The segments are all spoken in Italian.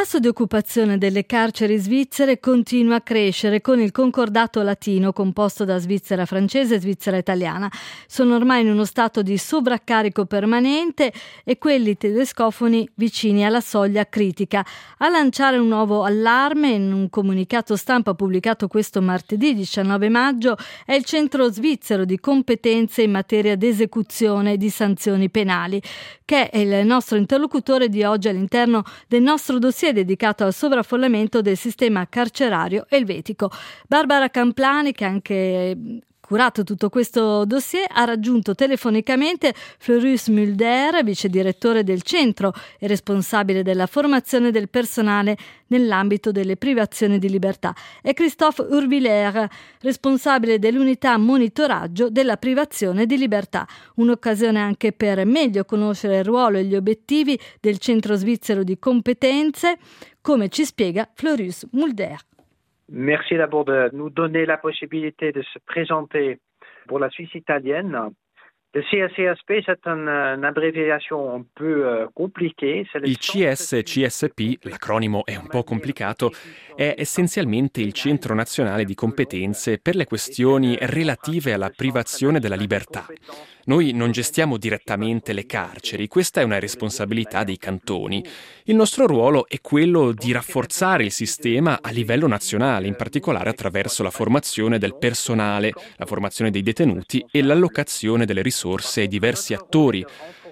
tasso di occupazione delle carceri svizzere continua a crescere con il concordato latino composto da Svizzera francese e Svizzera italiana. Sono ormai in uno stato di sovraccarico permanente e quelli tedescofoni vicini alla soglia critica. A lanciare un nuovo allarme in un comunicato stampa pubblicato questo martedì 19 maggio è il Centro Svizzero di Competenze in materia di esecuzione di sanzioni penali, che è il nostro interlocutore di oggi all'interno del nostro dossier dedicato al sovraffollamento del sistema carcerario elvetico. Barbara Camplani, che ha anche curato tutto questo dossier, ha raggiunto telefonicamente Floris Mulder, vice direttore del centro e responsabile della formazione del personale nell'ambito delle privazioni di libertà, e Christophe Urviller, responsabile dell'unità monitoraggio della privazione di libertà. Un'occasione anche per meglio conoscere il ruolo e gli obiettivi del Centro Svizzero di Competenze, come ci spiega Floris Mulder. Merci d'abord de nous donner la possibilité de se présenter pour la Suisse italienne. Le CSCSP, c'est un'abbreviation un peu compliquée. Il CSCSP, l'acronimo è un po' complicato, è essenzialmente il Centro Nazionale di Competenze per le questioni relative alla privazione della libertà. Noi non gestiamo direttamente le carceri, questa è una responsabilità dei cantoni. Il nostro ruolo è quello di rafforzare il sistema a livello nazionale, in particolare attraverso la formazione del personale, la formazione dei detenuti e l'allocazione delle risorse ai diversi attori.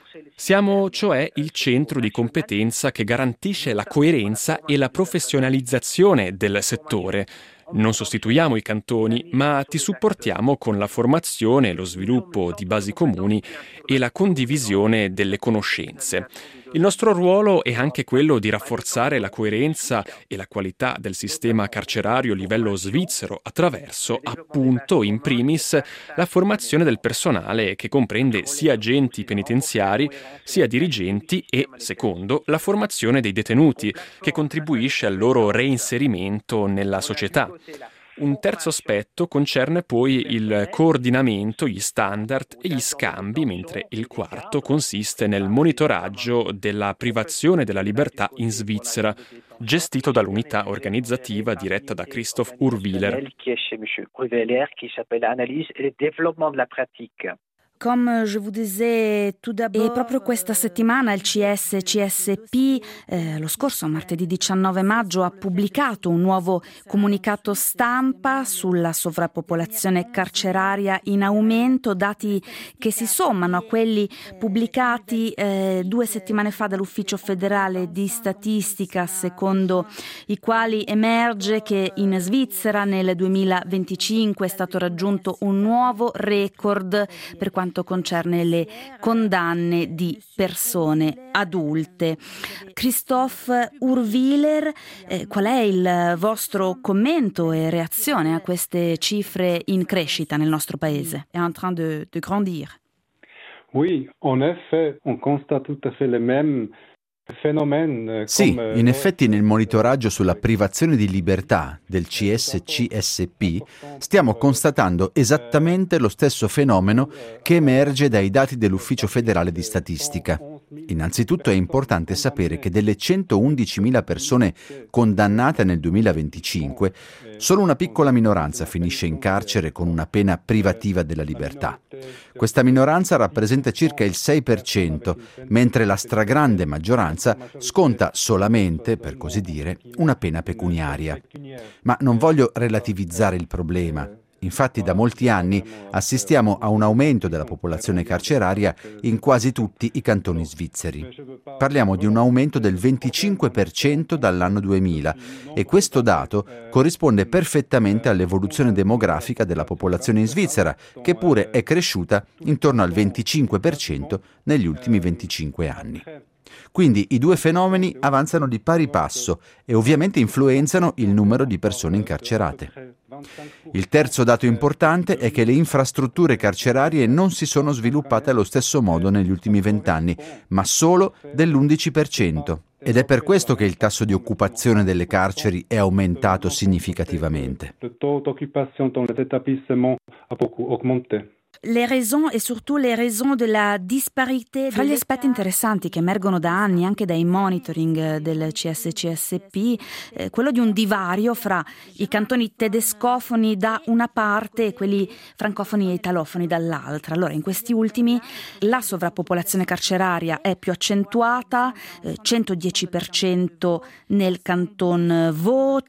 Siamo cioè il centro di competenza che garantisce la coerenza e la professionalizzazione del settore. Non sostituiamo i cantoni, ma ti supportiamo con la formazione, lo sviluppo di basi comuni e la condivisione delle conoscenze. Il nostro ruolo è anche quello di rafforzare la coerenza e la qualità del sistema carcerario a livello svizzero attraverso, appunto, in primis, la formazione del personale che comprende sia agenti penitenziari, sia dirigenti e, secondo, la formazione dei detenuti, che contribuisce al loro reinserimento nella società. Un terzo aspetto concerne poi il coordinamento, gli standard e gli scambi, mentre il quarto consiste nel monitoraggio della privazione della libertà in Svizzera, gestito dall'unità organizzativa diretta da Christophe Urviller. E proprio questa settimana il CSCSP, lo scorso martedì 19 maggio, ha pubblicato un nuovo comunicato stampa sulla sovrappopolazione carceraria in aumento, dati che si sommano a quelli pubblicati 2 settimane fa dall'Ufficio federale di statistica, secondo i quali emerge che in Svizzera nel 2025 è stato raggiunto un nuovo record per quanto concerne le condanne di persone adulte. Christophe Urviller, qual è il vostro commento e reazione a queste cifre in crescita nel nostro paese? È en train de grandir. Oui, en effet, on constate tout à fait les mêmes. Sì, in effetti nel monitoraggio sulla privazione di libertà del CSCSP stiamo constatando esattamente lo stesso fenomeno che emerge dai dati dell'Ufficio federale di statistica. Innanzitutto è importante sapere che delle 111.000 persone condannate nel 2025, solo una piccola minoranza finisce in carcere con una pena privativa della libertà. Questa minoranza rappresenta circa il 6%, mentre la stragrande maggioranza sconta solamente, per così dire, una pena pecuniaria. Ma non voglio relativizzare il problema. Infatti da molti anni assistiamo a un aumento della popolazione carceraria in quasi tutti i cantoni svizzeri. Parliamo di un aumento del 25% dall'anno 2000 e questo dato corrisponde perfettamente all'evoluzione demografica della popolazione in Svizzera, che pure è cresciuta intorno al 25% negli ultimi 25 anni. Quindi i due fenomeni avanzano di pari passo e ovviamente influenzano il numero di persone incarcerate. Il terzo dato importante è che le infrastrutture carcerarie non si sono sviluppate allo stesso modo negli ultimi 20 anni, ma solo dell'11%. Ed è per questo che il tasso di occupazione delle carceri è aumentato significativamente. les raisons et surtout les raisons de la disparité. Fra gli aspetti interessanti che emergono da anni anche dai monitoring del CSCSP, quello di un divario fra i cantoni tedescofoni da una parte e quelli francofoni e italofoni dall'altra. Allora, in questi ultimi la sovrappopolazione carceraria è più accentuata, 110% nel canton Vaud,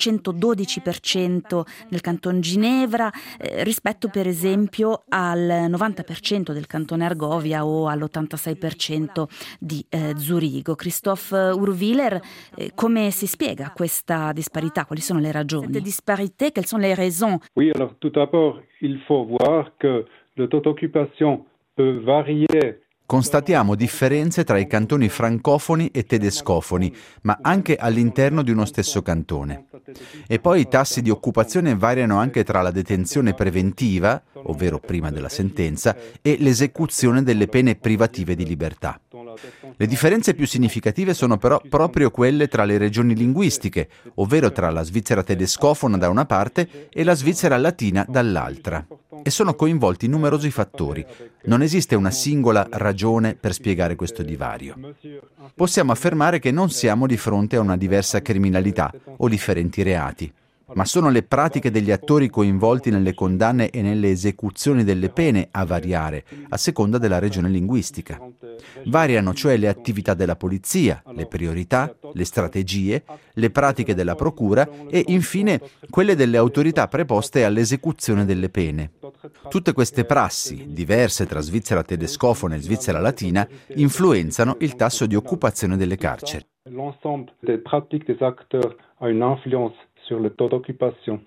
112% nel canton Ginevra, rispetto per esempio al 90% del cantone Argovia o all'86% di Zurigo. Christophe Urwiller, come si spiega questa disparità? Quali sono le ragioni? Queste disparità, quelles sont les raisons? Oui, alors tout d'abord, il faut voir que le taux d'occupation peut varier. Constatiamo differenze tra i cantoni francofoni e tedescofoni, ma anche all'interno di uno stesso cantone. E poi i tassi di occupazione variano anche tra la detenzione preventiva, ovvero prima della sentenza, e l'esecuzione delle pene privative di libertà. Le differenze più significative sono però proprio quelle tra le regioni linguistiche, ovvero tra la Svizzera tedescofona da una parte e la Svizzera latina dall'altra. E sono coinvolti numerosi fattori. Non esiste una singola ragione per spiegare questo divario. Possiamo affermare che non siamo di fronte a una diversa criminalità o differenti reati, ma sono le pratiche degli attori coinvolti nelle condanne e nelle esecuzioni delle pene a variare, a seconda della regione linguistica. Variano cioè le attività della polizia, le priorità, le strategie, le pratiche della procura e infine quelle delle autorità preposte all'esecuzione delle pene. Tutte queste prassi, diverse tra Svizzera tedescofona e Svizzera latina, influenzano il tasso di occupazione delle carceri. L'ensemble des pratiques des acteurs a une influence sur le taux d'occupation.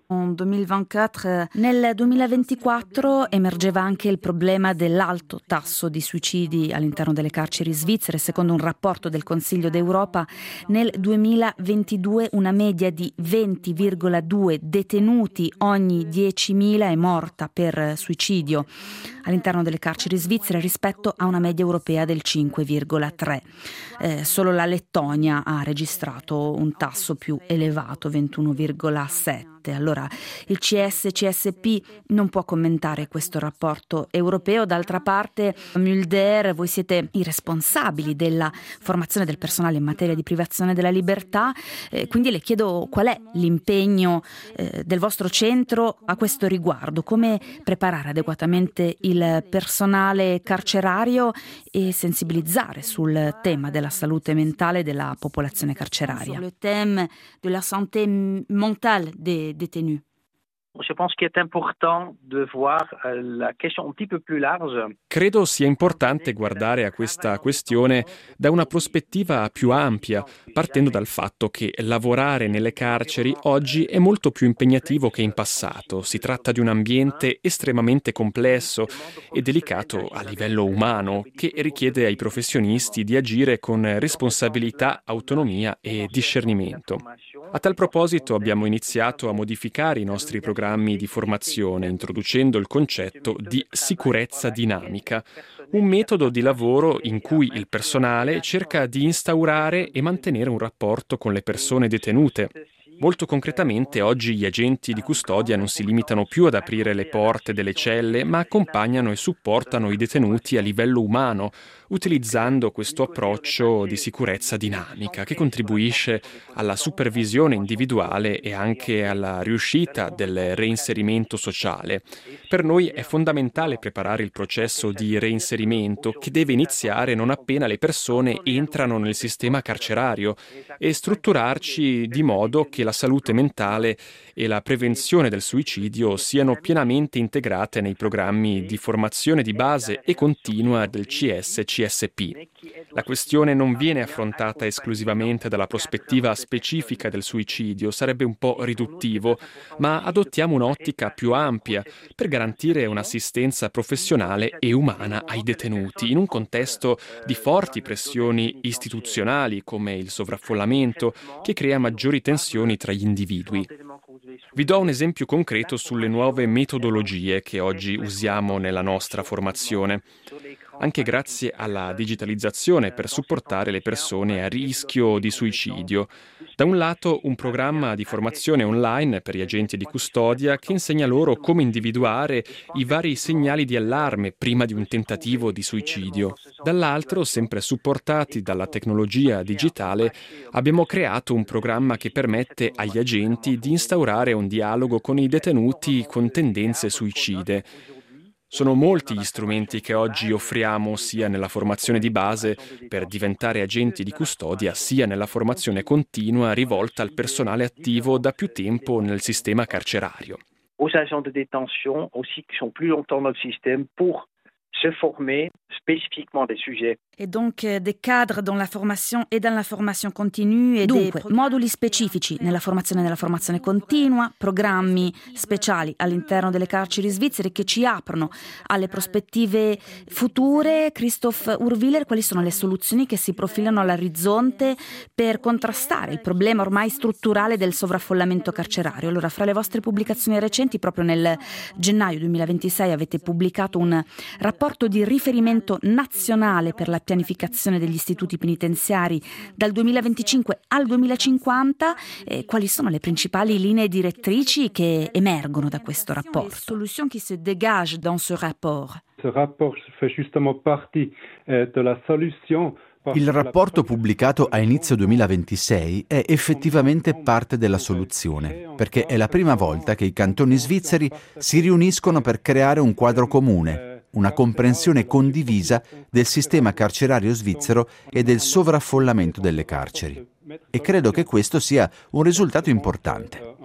Nel 2024 emergeva anche il problema dell'alto tasso di suicidi all'interno delle carceri svizzere. Secondo un rapporto del Consiglio d'Europa, nel 2022 una media di 20,2 detenuti ogni 10.000 è morta per suicidio all'interno delle carceri svizzere rispetto a una media europea del 5,3. Solo la Lettonia ha registrato un tasso più elevato, 21,7. Allora il CSCSP non può commentare questo rapporto europeo. D'altra parte, Mulder, voi siete i responsabili della formazione del personale in materia di privazione della libertà, quindi le chiedo qual è l'impegno del vostro centro a questo riguardo, come preparare adeguatamente il personale carcerario e sensibilizzare sul tema della salute mentale della popolazione carceraria. Sul tema della santé mentale des détenus. Je pense qu'il est important de voir la question un petit peu plus large. Credo sia importante guardare a questa questione da una prospettiva più ampia, partendo dal fatto che lavorare nelle carceri oggi è molto più impegnativo che in passato. Si tratta di un ambiente estremamente complesso e delicato a livello umano, che richiede ai professionisti di agire con responsabilità, autonomia e discernimento. A tal proposito abbiamo iniziato a modificare i nostri programmi di formazione, introducendo il concetto di sicurezza dinamica, un metodo di lavoro in cui il personale cerca di instaurare e mantenere un rapporto con le persone detenute. Molto concretamente, oggi gli agenti di custodia non si limitano più ad aprire le porte delle celle, ma accompagnano e supportano i detenuti a livello umano, utilizzando questo approccio di sicurezza dinamica che contribuisce alla supervisione individuale e anche alla riuscita del reinserimento sociale. Per noi è fondamentale preparare il processo di reinserimento che deve iniziare non appena le persone entrano nel sistema carcerario e strutturarci di modo che la salute mentale e la prevenzione del suicidio siano pienamente integrate nei programmi di formazione di base e continua del CSCSP. La questione non viene affrontata esclusivamente dalla prospettiva specifica del suicidio, sarebbe un po' riduttivo, ma adottiamo un'ottica più ampia per garantire un'assistenza professionale e umana ai detenuti in un contesto di forti pressioni istituzionali come il sovraffollamento che crea maggiori tensioni tra gli individui. Vi do un esempio concreto sulle nuove metodologie che oggi usiamo nella nostra formazione, anche grazie alla digitalizzazione per supportare le persone a rischio di suicidio. Da un lato un programma di formazione online per gli agenti di custodia che insegna loro come individuare i vari segnali di allarme prima di un tentativo di suicidio. Dall'altro, sempre supportati dalla tecnologia digitale, abbiamo creato un programma che permette agli agenti di instaurare un dialogo con i detenuti con tendenze suicide. Sono molti gli strumenti che oggi offriamo sia nella formazione di base per diventare agenti di custodia, sia nella formazione continua rivolta al personale attivo da più tempo nel sistema carcerario. Aux agents de détention aussi qui sont plus longtemps dans le système pour se former spécifiquement des sujets. Et donc des cadres dans la formation et dans la formation continue e dunque moduli specifici nella formazione continua, programmi speciali all'interno delle carceri svizzere che ci aprono alle prospettive future. Christoph Urwiller, quali sono le soluzioni che si profilano all'orizzonte per contrastare il problema ormai strutturale del sovraffollamento carcerario? Allora, fra le vostre pubblicazioni recenti, proprio nel gennaio 2026 avete pubblicato un rapporto di riferimento nazionale per la pianificazione degli istituti penitenziari dal 2025 al 2050. Quali sono le principali linee direttrici che emergono da questo rapporto? Soluzioni che si dégagent dans ce rapport. Ce rapport fait justement partie de la solution. Il rapporto pubblicato a inizio 2026 è effettivamente parte della soluzione, perché è la prima volta che i cantoni svizzeri si riuniscono per creare un quadro comune, una comprensione condivisa del sistema carcerario svizzero e del sovraffollamento delle carceri. E credo che questo sia un risultato importante.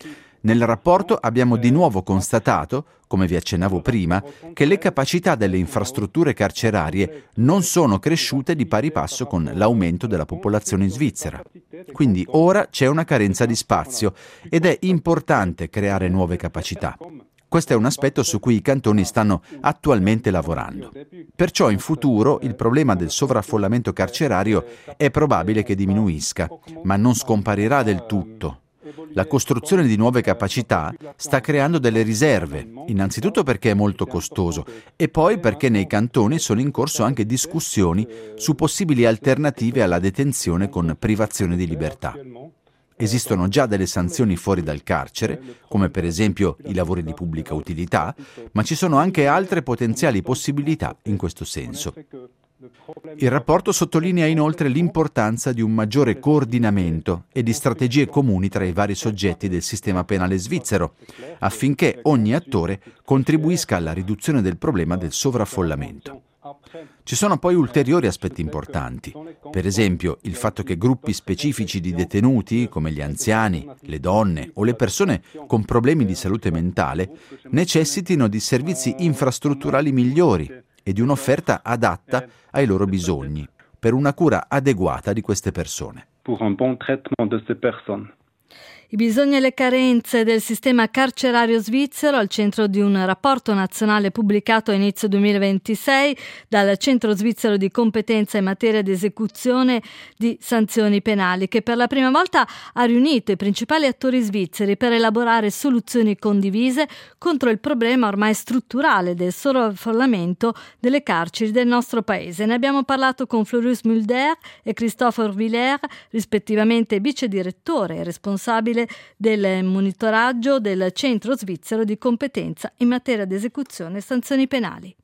Nel rapporto abbiamo di nuovo constatato, come vi accennavo prima, che le capacità delle infrastrutture carcerarie non sono cresciute di pari passo con l'aumento della popolazione svizzera. Quindi ora c'è una carenza di spazio ed è importante creare nuove capacità. Questo è un aspetto su cui i cantoni stanno attualmente lavorando. Perciò in futuro il problema del sovraffollamento carcerario è probabile che diminuisca, ma non scomparirà del tutto. La costruzione di nuove capacità sta creando delle riserve, innanzitutto perché è molto costoso e poi perché nei cantoni sono in corso anche discussioni su possibili alternative alla detenzione con privazione di libertà. Esistono già delle sanzioni fuori dal carcere, come per esempio i lavori di pubblica utilità, ma ci sono anche altre potenziali possibilità in questo senso. Il rapporto sottolinea inoltre l'importanza di un maggiore coordinamento e di strategie comuni tra i vari soggetti del sistema penale svizzero, affinché ogni attore contribuisca alla riduzione del problema del sovraffollamento. Ci sono poi ulteriori aspetti importanti, per esempio il fatto che gruppi specifici di detenuti, come gli anziani, le donne o le persone con problemi di salute mentale, necessitino di servizi infrastrutturali migliori e di un'offerta adatta ai loro bisogni, per una cura adeguata di queste persone. Pour un bon traitement de ces personnes. I bisogni e le carenze del sistema carcerario svizzero al centro di un rapporto nazionale pubblicato a inizio 2026 dal Centro Svizzero di Competenza in materia di esecuzione di sanzioni penali, che per la prima volta ha riunito i principali attori svizzeri per elaborare soluzioni condivise contro il problema ormai strutturale del sovraffollamento delle carceri del nostro paese. Ne abbiamo parlato con Floris Mulder e Christopher Urwiller, rispettivamente vice direttore e responsabile del monitoraggio del Centro Svizzero di Competenza in materia di esecuzione e sanzioni penali.